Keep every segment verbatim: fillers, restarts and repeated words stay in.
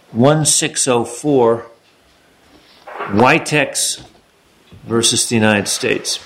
one six zero four, Witex versus the United States.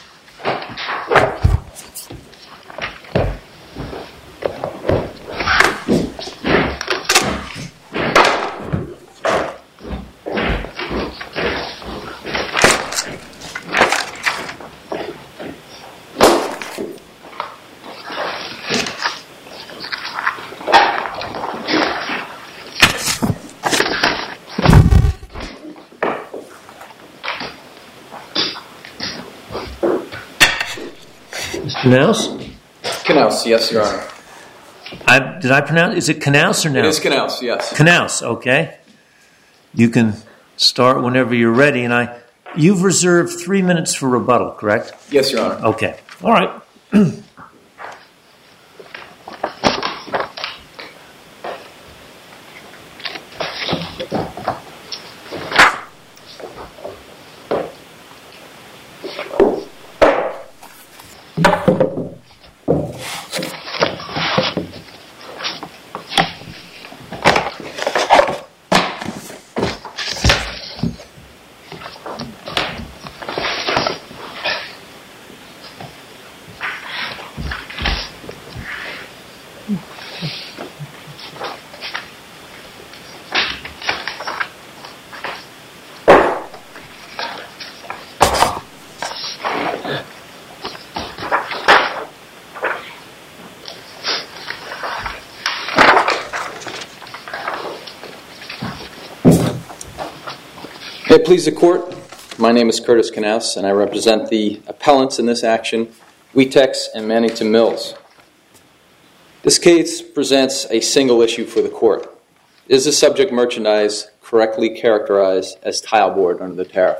Knaus? Knaus, yes, Your Honor. I, did I pronounce? Is it Knaus or Knaus? It is Knaus, yes. Knaus, okay. You can start whenever you're ready, and I. You've reserved three minutes for rebuttal, correct? Yes, Your Honor. Okay. All right. May it please the Court, my name is Curtis Knaus, and I represent the appellants in this action, Witex and Mannington Mills. This case presents a single issue for the Court. Is the subject merchandise correctly characterized as tile board under the tariff?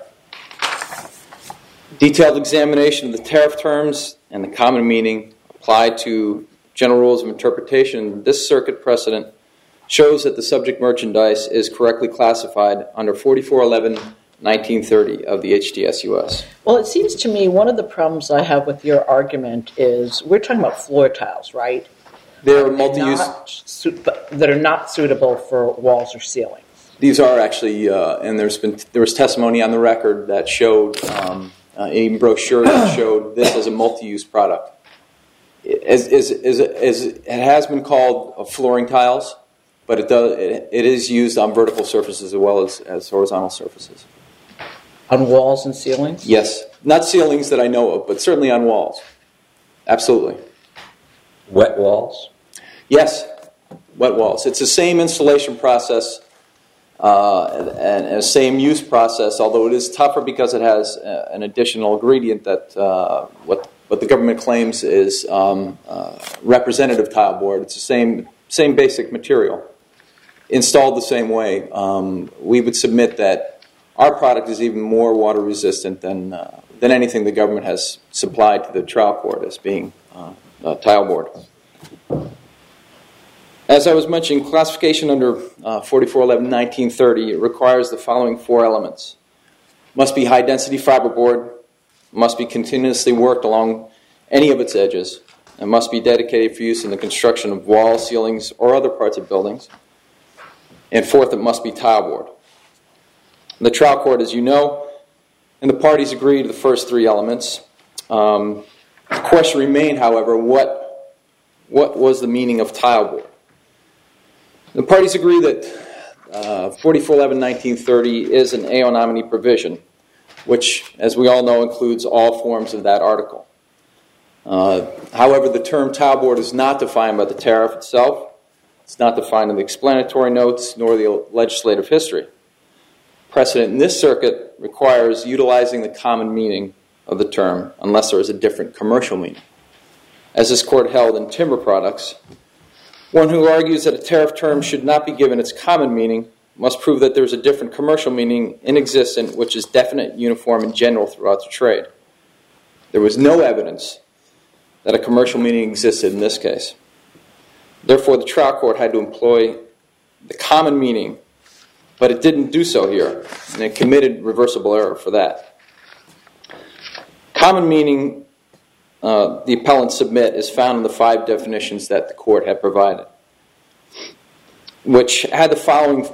Detailed examination of the tariff terms and the common meaning applied to general rules of interpretation in this circuit precedent shows that the subject merchandise is correctly classified under forty-four eleven nineteen thirty of the H T S U S. Well, it seems to me one of the problems I have with your argument is we're talking about floor tiles, right? They're multi-use. Not, that are not suitable for walls or ceilings. These are actually, uh, and there's been there was testimony on the record that showed, um, uh, a brochure that showed this as a multi-use product. As, as, as, as it has been called flooring tiles, but it does it, it is used on vertical surfaces as well as, as horizontal surfaces. On walls and ceilings? Yes. Not ceilings that I know of, but certainly on walls. Absolutely. Wet walls? Yes. Wet walls. It's the same installation process uh, and, and same use process, although it is tougher because it has a, an additional ingredient that uh, what, what the government claims is um, uh, representative tile board. It's the same, same basic material. Installed the same way, um, we would submit that our product is even more water resistant than uh, than anything the government has supplied to the trial court as being uh, uh, tile board. As I was mentioning, classification under uh, forty-four eleven nineteen thirty it requires the following four elements: must be high density fiberboard, must be continuously worked along any of its edges, and must be dedicated for use in the construction of walls, ceilings, or other parts of buildings. And fourth, it must be tile board. The trial court, as you know, and the parties agreed to the first three elements. Um, the question remained, however, what, what was the meaning of tile board? The parties agree that uh, forty-four eleven nineteen thirty is an A O nominee provision, which, as we all know, includes all forms of that article. Uh, however, the term tile board is not defined by the tariff itself. It's not defined in the explanatory notes nor the legislative history. Precedent in this circuit requires utilizing the common meaning of the term unless there is a different commercial meaning. As this court held in Timber Products, one who argues that a tariff term should not be given its common meaning must prove that there is a different commercial meaning in existence which is definite, uniform, and general throughout the trade. There was no evidence that a commercial meaning existed in this case. Therefore, the trial court had to employ the common meaning, but it didn't do so here, and it committed reversible error for that. Common meaning, uh, the appellants submit, is found in the five definitions that the court had provided, which had the following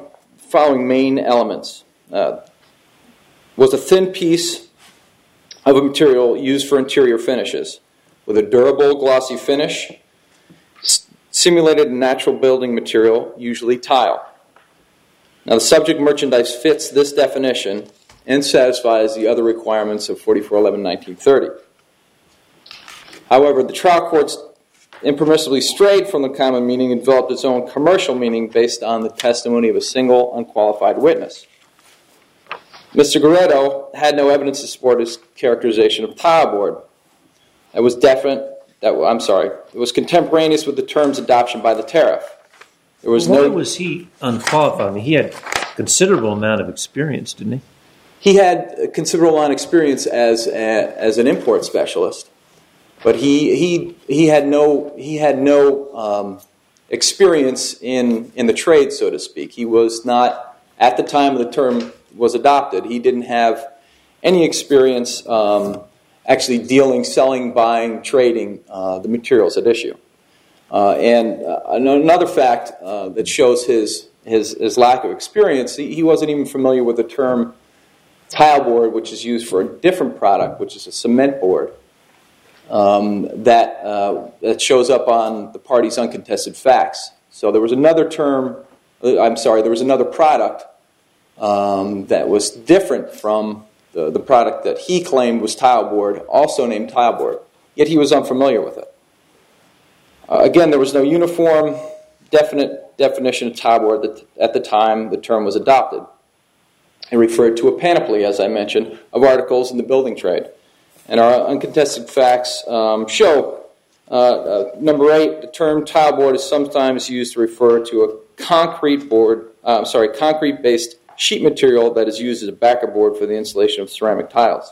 following main elements. Uh, was a thin piece of a material used for interior finishes with a durable, glossy finish, s- simulated a natural building material, usually tile. Now, the subject merchandise fits this definition and satisfies the other requirements of forty-four eleven nineteen thirty. However, the trial courts impermissibly strayed from the common meaning and developed its own commercial meaning based on the testimony of a single unqualified witness. Mister Goretto had no evidence to support his characterization of tile board. That was definite. That I'm sorry. It was contemporaneous with the term's adoption by the tariff. There was Why no. was he unqualified? I mean, he had considerable amount of experience, didn't he? He had a considerable amount of experience as a, as an import specialist, but he he he had no he had no um, experience in in the trade, so to speak. He was not at the time the term was adopted. He didn't have any experience um, actually dealing, selling, buying, trading uh, the materials at issue. Uh, and uh, another fact uh, that shows his his his lack of experience, he, he wasn't even familiar with the term tile board, which is used for a different product, which is a cement board, um, that uh, that shows up on the party's uncontested facts. So there was another term, I'm sorry, there was another product um, that was different from the, the product that he claimed was tile board, also named tile board, yet he was unfamiliar with it. Uh, again, there was no uniform, definite definition of tile board that at the time the term was adopted. It referred to a panoply, as I mentioned, of articles in the building trade. And our uncontested facts um, show, uh, uh, number eight, the term tile board is sometimes used to refer to a concrete board, uh, sorry, concrete-based sheet material that is used as a backer board for the installation of ceramic tiles.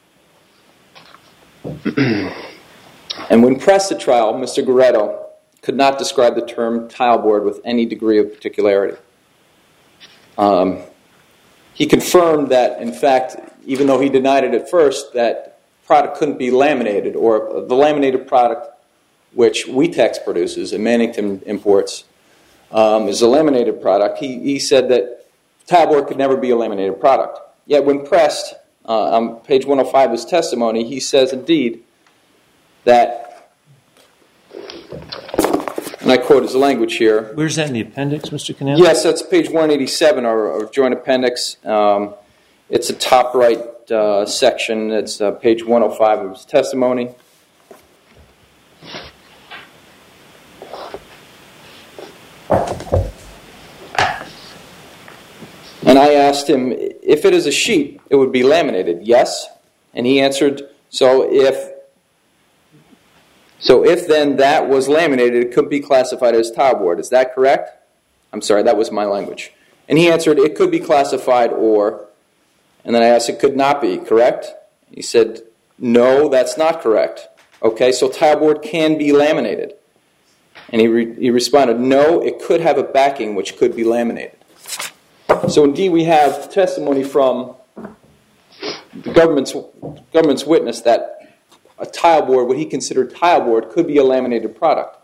And when pressed at trial, Mister Goretto could not describe the term tile board with any degree of particularity. Um, he confirmed that, in fact, even though he denied it at first, that product couldn't be laminated, or the laminated product which Wetex produces and Mannington imports um, is a laminated product. He, he said that tile board could never be a laminated product. Yet when pressed, uh, on page one oh five of his testimony, he says indeed that, and I quote his language here. Where's that in the appendix, Mister Canal? Yes, that's page one eighty-seven, our, our joint appendix. Um, it's a top right uh, section. It's uh, page one oh five of his testimony. And I asked him, if it is a sheet, it would be laminated. Yes. And he answered, so if so if then that was laminated, it could be classified as tile board. Is that correct? I'm sorry, that was my language. And he answered, it could be classified or, and then I asked, it could not be, correct? He said, no, that's not correct. Okay, so tile board can be laminated. And he, re- he responded, no, it could have a backing which could be laminated. So indeed we have testimony from the government's, government's witness that a tile board, what he considered tile board, could be a laminated product.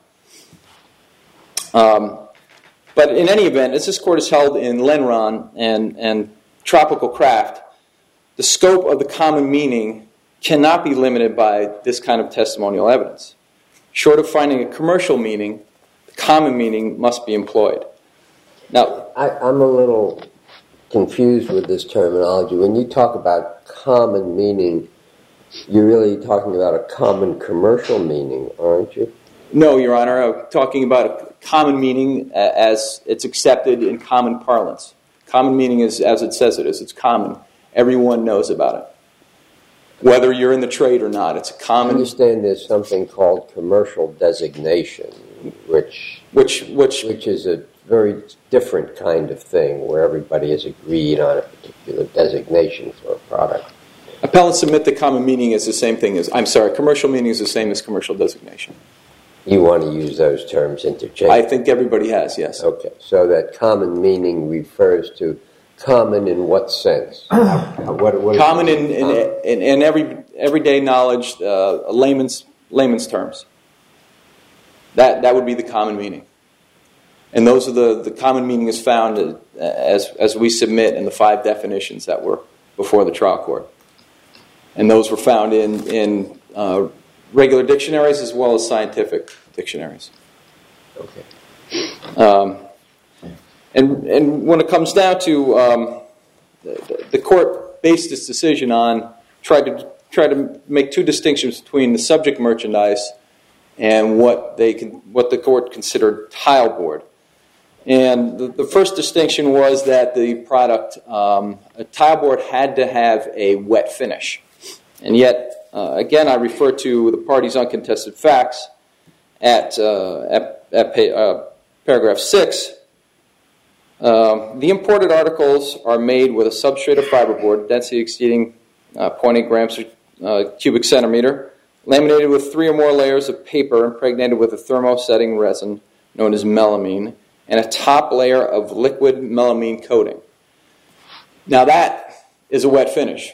Um, but in any event, as this court is held in Lenron and, and Tropical Craft, the scope of the common meaning cannot be limited by this kind of testimonial evidence. Short of finding a commercial meaning, the common meaning must be employed. Now, I, I'm a little confused with this terminology. When you talk about common meaning, you're really talking about a common commercial meaning, aren't you? no, Your Honor, I'm talking about a common meaning as it's accepted in common parlance. Common meaning is as it says it is. It's common. Everyone knows about it. Whether you're in the trade or not, it's a common... I understand there's something called commercial designation, which Which, which, which is a very different kind of thing where everybody has agreed on a particular designation for a product. appellants submit the common meaning is the same thing as... I'm sorry, commercial meaning is the same as commercial designation. You want to use those terms interchangeably? I think everybody has, yes. Okay, so that common meaning refers to common in what sense? what, what Common in, in, in, in every everyday knowledge, uh, layman's layman's terms. That that would be the common meaning. And those are the, the common meaning is found as, as we submit in the five definitions that were before the trial court. And those were found in, in uh, regular dictionaries as well as scientific dictionaries. Okay. Um, and, and when it comes down to um, the, the court based its decision on, tried to, try to make two distinctions between the subject merchandise and what, they can, what the court considered tile board. And the, the first distinction was that the product, um, a tile board had to have a wet finish. And yet, uh, again, I refer to the parties' uncontested facts at, uh, at, at pay, uh, paragraph six. Um, the imported articles are made with a substrate of fiberboard, density exceeding uh, zero point eight grams per uh, cubic centimeter, laminated with three or more layers of paper impregnated with a thermosetting resin known as melamine, and a top layer of liquid melamine coating. Now that is a wet finish.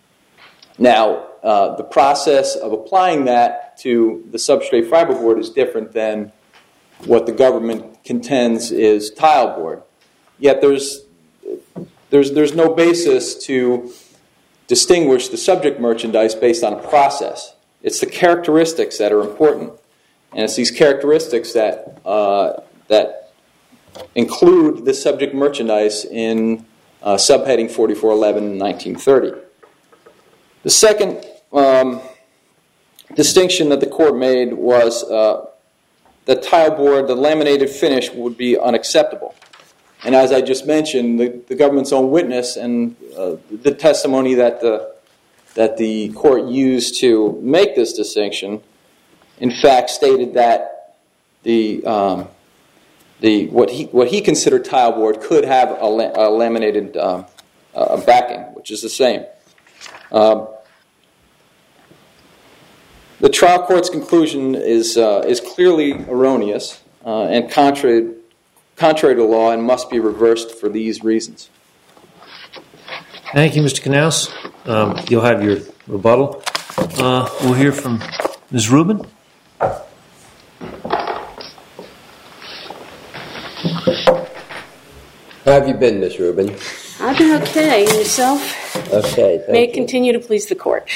Now, uh, the process of applying that to the substrate fiberboard is different than what the government contends is tile board. Yet there's, there's, there's no basis to distinguish the subject merchandise based on a process. It's the characteristics that are important. And it's these characteristics that, uh, that include the subject merchandise in uh, subheading forty-four eleven nineteen thirty. The second um, distinction that the court made was uh, that tile board, the laminated finish, would be unacceptable. And as I just mentioned, the, the government's own witness and uh, the testimony that the, that the court used to make this distinction, in fact, stated that the um, The, what he what he considered tile board could have a, la, a laminated um, uh, backing, which is the same. Um, the trial court's conclusion is uh, is clearly erroneous uh, and contrary contrary to law and must be reversed for these reasons. Thank you, Mister Knaus. Um, you'll have your rebuttal. Uh, we'll hear from Miz Rubin. How have you been, Miss Rubin? I've been okay. And yourself? Okay, thank May it you. continue to please the court.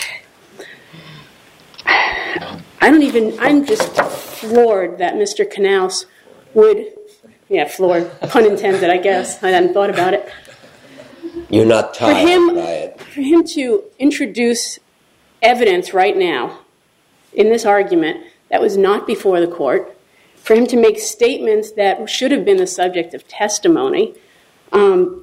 I don't even, I'm just floored that Mister Knaus would, yeah, floored, pun intended, I guess. I hadn't thought about it. You're not For tired him, by it. for him to introduce evidence right now in this argument that was not before the court, for him to make statements that should have been the subject of testimony, um,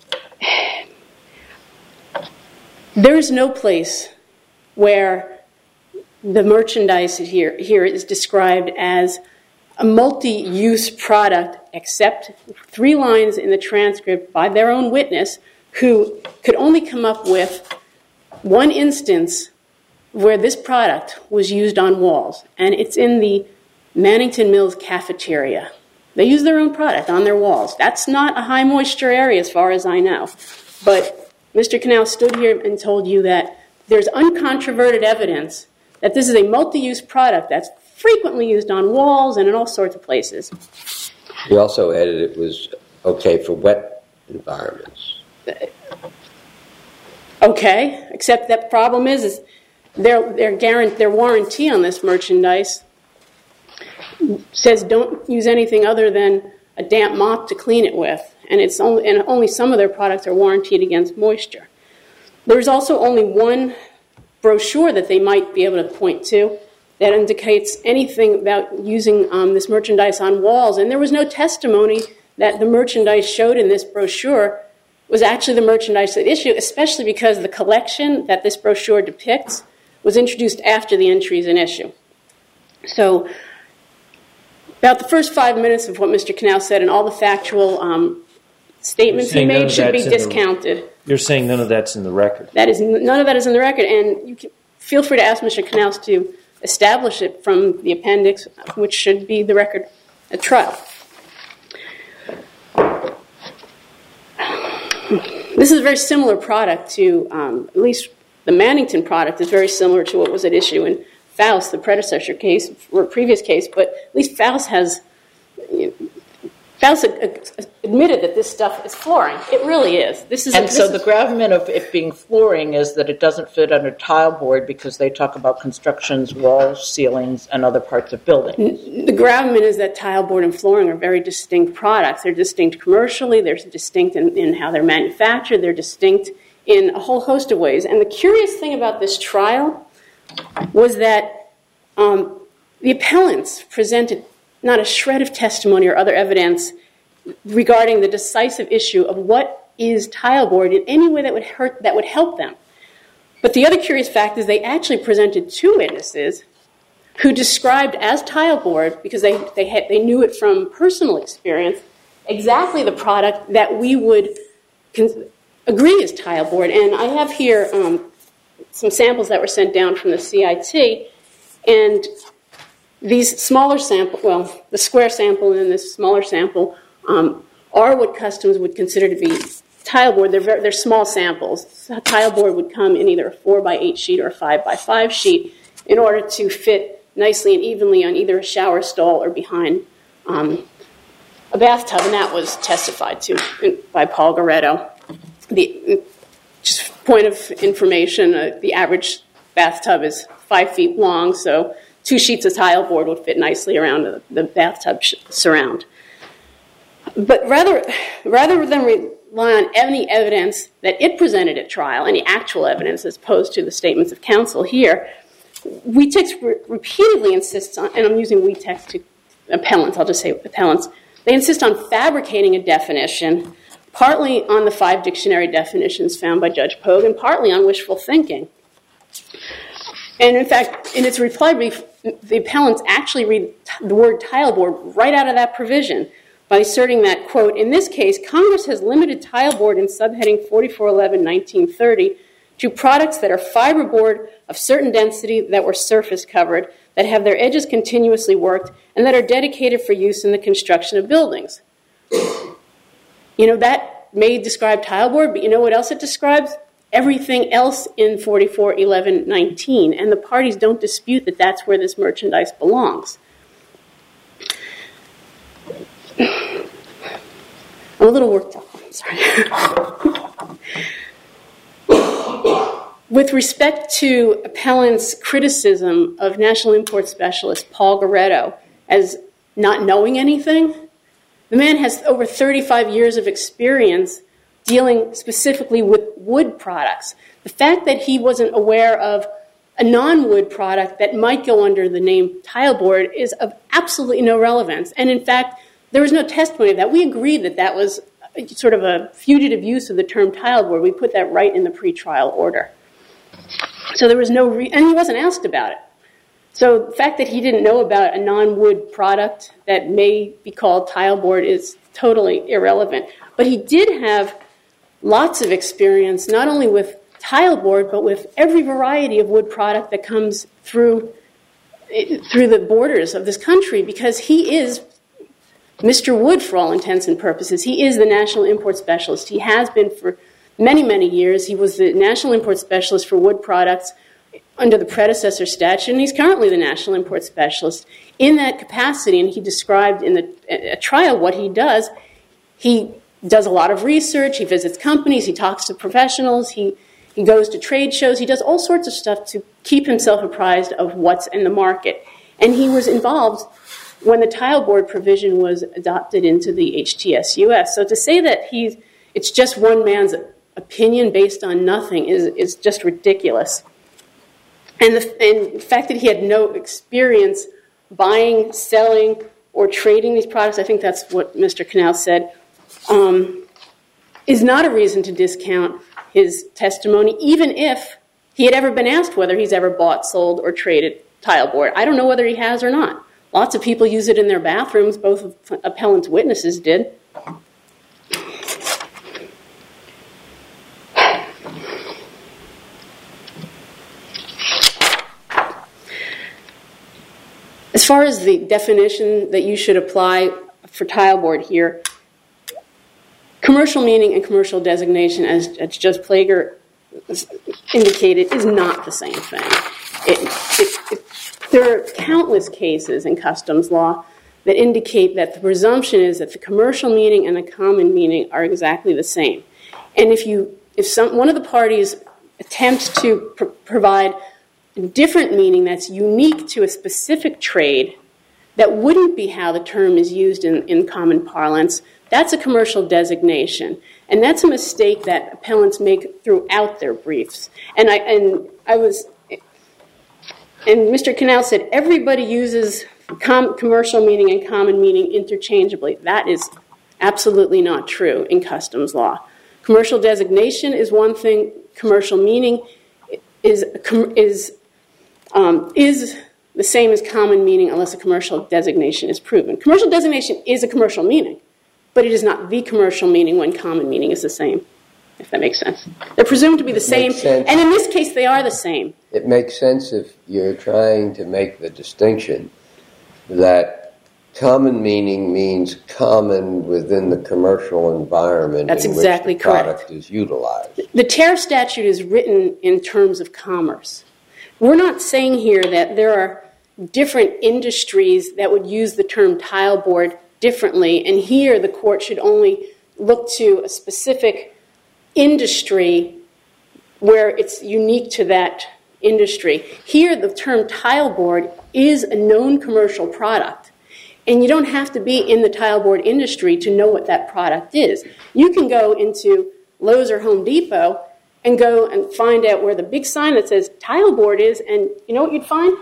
there is no place where the merchandise here, here is described as a multi-use product, except three lines in the transcript by their own witness who could only come up with one instance where this product was used on walls, and it's in the Mannington Mills cafeteria. They use their own product on their walls. That's not a high moisture area as far as I know. But Mister Knaus stood here and told you that there's uncontroverted evidence that this is a multi-use product that's frequently used on walls and in all sorts of places. He also added it was okay for wet environments. Okay, except that problem is, is their, their, guarantee, their warranty on this merchandise says don't use anything other than a damp mop to clean it with. And, it's only, and only some of their products are warranted against moisture. There's also only one brochure that they might be able to point to that indicates anything about using um, this merchandise on walls. And there was no testimony that the merchandise showed in this brochure was actually the merchandise at issue, especially because the collection that this brochure depicts was introduced after the entries in issue. So about the first five minutes of what Mister Knaus said and all the factual um, statements he made should be discounted. The, you're saying none of that's in the record. That is, none of that is in the record, and you can feel free to ask Mister Knaus to establish it from the appendix, which should be the record at trial. This is a very similar product to, um, at least the Mannington product is very similar to what was at issue in Faust, the predecessor case, or previous case, but at least Faust has, you know, Faust admitted that this stuff is flooring. It really is. This is. And a, so this the is, gravamen of it being flooring is that it doesn't fit under tile board because they talk about constructions, walls, ceilings, and other parts of buildings. The gravamen is that tile board and flooring are very distinct products. They're distinct commercially. They're distinct in, in how they're manufactured. They're distinct in a whole host of ways. And the curious thing about this trial was that um, the appellants presented not a shred of testimony or other evidence regarding the decisive issue of what is tile board in any way that would hurt, that would help them. But the other curious fact is they actually presented two witnesses who described as tile board, because they they had, they knew it from personal experience, exactly the product that we would con- agree is tile board. And I have here um, some samples that were sent down from the C I T, and these smaller sample, well, the square sample and this smaller sample um, are what customs would consider to be tile board. They're very, they're small samples. Tile board would come in either a four by eight sheet or a five by five sheet in order to fit nicely and evenly on either a shower stall or behind um, a bathtub, and that was testified to by Paul Goretto. The just point of information: uh, the average bathtub is five feet long, so two sheets of tile board would fit nicely around the, the bathtub sh- surround. But rather, rather than rely on any evidence that it presented at trial, any actual evidence as opposed to the statements of counsel here, WeTex re- repeatedly insists on, and I'm using WeTex to appellants, I'll just say appellants, they insist on fabricating a definition, partly on the five dictionary definitions found by Judge Pogue, and partly on wishful thinking. And in fact, in its reply brief, the appellants actually read the word tile board right out of that provision by asserting that, quote, in this case, Congress has limited tile board in subheading forty-four eleven nineteen thirty to products that are fiberboard of certain density that were surface covered, that have their edges continuously worked, and that are dedicated for use in the construction of buildings. You know, that may describe tile board, but you know what else it describes? Everything else in forty-four eleven nineteen, and the parties don't dispute that that's where this merchandise belongs. I'm a little worked up. I'm sorry. With respect to appellants' criticism of National Import Specialist Paul Goretto as not knowing anything, the man has over thirty-five years of experience dealing specifically with wood products. The fact that he wasn't aware of a non-wood product that might go under the name tile board is of absolutely no relevance. And in fact, there was no testimony of that. We agreed that that was sort of a fugitive use of the term tile board. We put that right in the pretrial order. So there was no, re- and he wasn't asked about it. So the fact that he didn't know about a non-wood product that may be called tile board is totally irrelevant. But he did have lots of experience, not only with tile board, but with every variety of wood product that comes through through the borders of this country, because he is Mister Wood for all intents and purposes. He is the National Import Specialist. He has been for many, many years. He was the National Import Specialist for wood products under the predecessor statute, and he's currently the National Import Specialist. In that capacity, and he described in the a trial what he does, he does a lot of research, he visits companies, he talks to professionals, he, he goes to trade shows, he does all sorts of stuff to keep himself apprised of what's in the market. And he was involved when the tile board provision was adopted into the H T S U S. So to say that he's, it's just one man's opinion based on nothing is, is just ridiculous. And the, and the fact that he had no experience buying, selling, or trading these products, I think that's what Mister Canal said, um, is not a reason to discount his testimony, even if he had ever been asked whether he's ever bought, sold, or traded tile board. I don't know whether he has or not. Lots of people use it in their bathrooms. Both of appellant's witnesses did. As far as the definition that you should apply for tile board here, commercial meaning and commercial designation, as, as Judge Plager indicated, is not the same thing. It, it, it, there are countless cases in customs law that indicate that the presumption is that the commercial meaning and the common meaning are exactly the same. And if you, if some one of the parties attempts to pr- provide a different meaning that's unique to a specific trade, that wouldn't be how the term is used in, in common parlance, that's a commercial designation. And that's a mistake that appellants make throughout their briefs. And I and I was, and Mister Canal said everybody uses com- commercial meaning and common meaning interchangeably. That is absolutely not true in customs law. Commercial designation is one thing. Commercial meaning is is um, is the same as common meaning unless a commercial designation is proven. Commercial designation is a commercial meaning, but it is not the commercial meaning when common meaning is the same, if that makes sense. They're presumed to be the same, and in this case they are the same. It makes sense if you're trying to make the distinction that common meaning means common within the commercial environment That's in exactly which the product correct. is utilized. The tariff statute is written in terms of commerce. We're not saying here that there are different industries that would use the term tile board differently, and here the court should only look to a specific industry where it's unique to that industry. Here the term tile board is a known commercial product. And you don't have to be in the tile board industry to know what that product is. You can go into Lowe's or Home Depot and go and find out where the big sign that says tile board is, and you know what you'd find?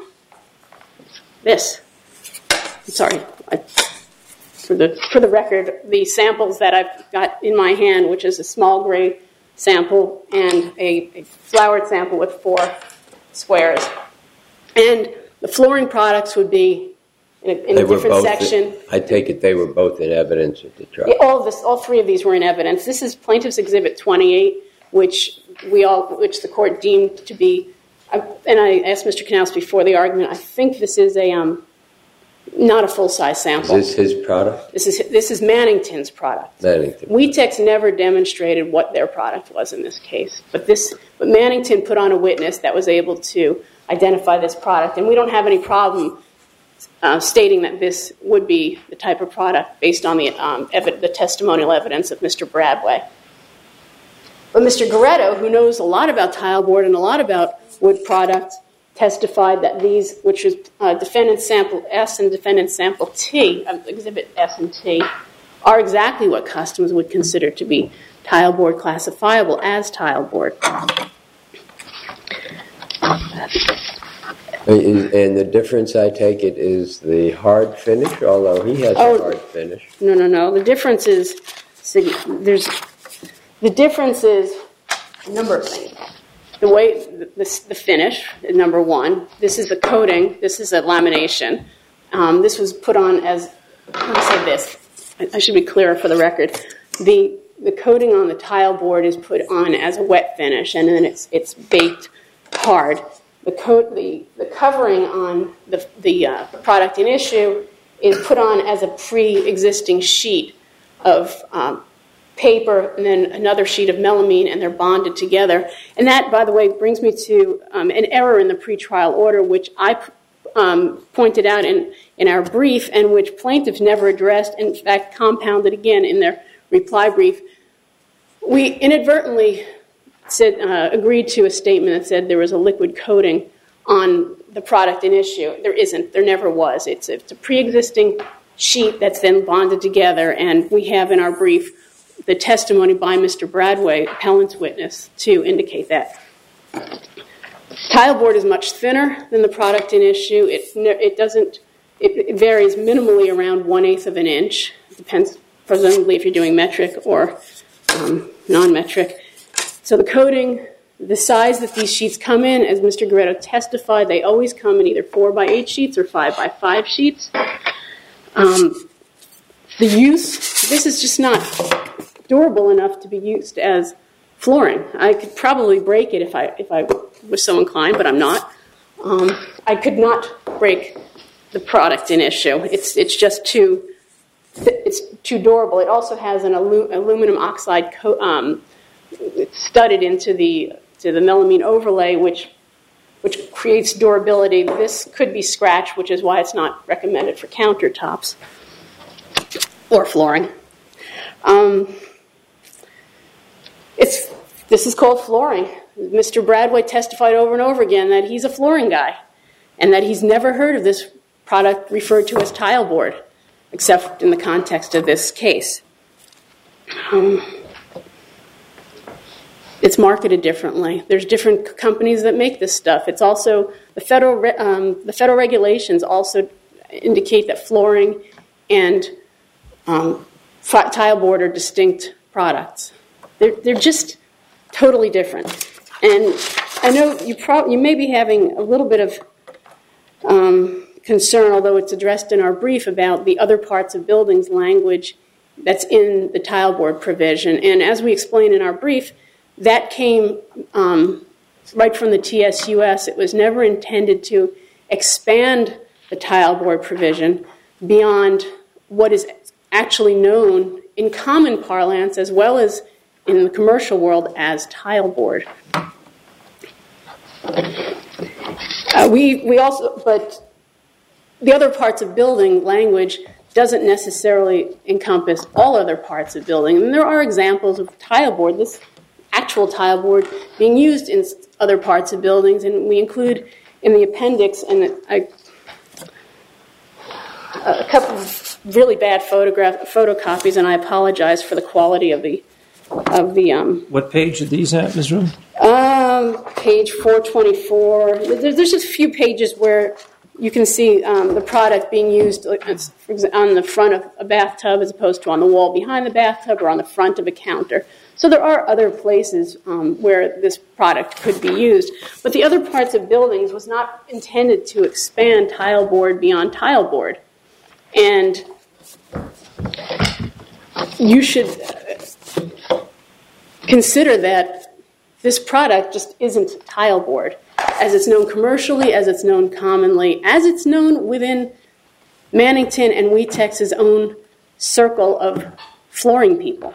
This. I'm sorry. I, for the for the record, the samples that I've got in my hand, which is a small gray sample and a, a flowered sample with four squares. And the flooring products would be in a, in a different section. In, I take it they were both in evidence at the trial. Yeah, all of this, all three of these were in evidence. This is Plaintiff's Exhibit twenty-eight, which we all, which the court deemed to be. I, and I asked Mister Knaus before the argument. I think this is a um, not a full size sample. Is this his product? This is this is Mannington's product. Mannington. Wetex never demonstrated what their product was in this case, but this, but Mannington put on a witness that was able to identify this product, and we don't have any problem Uh, stating that this would be the type of product based on the um, ev- the testimonial evidence of Mister Bradway. But Mister Goretto, who knows a lot about tile board and a lot about wood products, testified that these, which was uh, defendant sample S and defendant sample T, uh, exhibit S and T, are exactly what customs would consider to be tile board classifiable as tile board. And the difference, I take it, is the hard finish, although he has Oh, a hard finish. No, no, no. The difference is there's the difference is a number of things. The way the, the, the finish is number one. This is the coating. This is a lamination. Um, this was put on as, how do I say this? I, I should be clearer for the record. The the coating on the tile board is put on as a wet finish, and then it's it's baked hard. The coat, the, the covering on the the uh, product in issue is put on as a pre-existing sheet of um, paper and then another sheet of melamine, and they're bonded together. And that, by the way, brings me to um, an error in the pretrial order, which I um, pointed out in, in our brief, and which plaintiffs never addressed, and in fact compounded again in their reply brief. We inadvertently said, uh, agreed to a statement that said there was a liquid coating on the product in issue. There isn't. There never was. It's, it's a pre-existing sheet that's then bonded together, and we have in our brief the testimony by Mister Bradway, appellant's witness, to indicate that. Tile board is much thinner than the product in issue. It, it doesn't. It, it varies minimally around one-eighth of an inch. It depends, presumably, if you're doing metric or um, non-metric. So the coating, the size that these sheets come in, as Mister Goretto testified, they always come in either four by eight sheets or five by five sheets. Um, the use, this is just not durable enough to be used as flooring. I could probably break it if I if I was so inclined, but I'm not. Um, I could not break the product in issue. It's it's just too it's too durable. It also has an alu- aluminum oxide coat. Um, It's studded into the to the melamine overlay, which which creates durability. This could be scratched, which is why it's not recommended for countertops or flooring. Um, it's this is called flooring. Mister Bradway testified over and over again that he's a flooring guy and that he's never heard of this product referred to as tile board, except in the context of this case. Um, it's marketed differently. There's different companies that make this stuff. It's also the federal re- um, the federal regulations also indicate that flooring and um, f- tile board are distinct products. They're they're just totally different. And I know you pro- you may be having a little bit of um, concern, although it's addressed in our brief, about the other parts of buildings language that's in the tile board provision. And as we explain in our brief, that came um, right from the T S U S. It was never intended to expand the tile board provision beyond what is actually known in common parlance as well as in the commercial world as tile board. Uh, we we also, but the other parts of building language doesn't necessarily encompass all other parts of building. And there are examples of tile board, this actual tile board, being used in other parts of buildings, and we include in the appendix and I, a couple of really bad photograph photocopies, and I apologize for the quality of the of the. Um, what page are these at, Miz Rubin? Um, page four twenty-four. There's just a few pages where you can see um, the product being used on the front of a bathtub as opposed to on the wall behind the bathtub or on the front of a counter. So there are other places um, where this product could be used. But the other parts of buildings was not intended to expand tile board beyond tile board. And you should consider that this product just isn't tile board, as it's known commercially, as it's known commonly, as it's known within Mannington and Weetex's own circle of flooring people.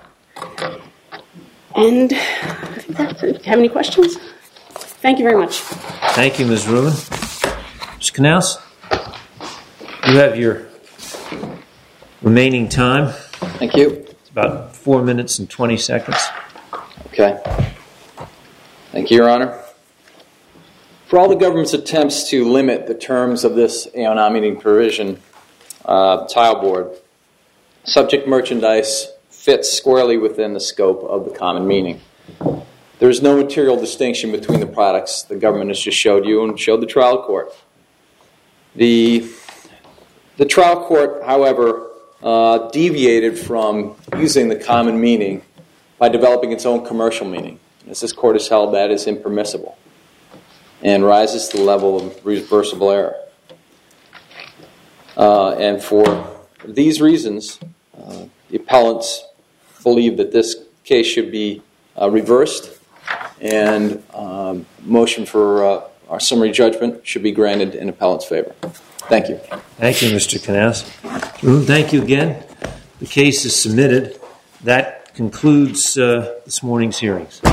And I think that's it. Have any questions? Thank you very much. Thank you, Miz Rubin. Mister Knaus, you have your remaining time. Thank you. It's about four minutes and twenty seconds. Okay. Thank you, Your Honor. For all the government's attempts to limit the terms of this A O non-meeting provision, uh, tile board, subject merchandise fits squarely within the scope of the common meaning. There is no material distinction between the products the government has just showed you and showed the trial court. The, the trial court, however, uh, deviated from using the common meaning by developing its own commercial meaning. As this court has held, that is impermissible and rises to the level of reversible error. Uh, and for these reasons, uh, the appellants believe that this case should be uh, reversed and um, motion for uh, our summary judgment should be granted in appellant's favor. Thank you. Thank you, Mister Knaus. Thank you again. The case is submitted. That concludes uh, this morning's hearings.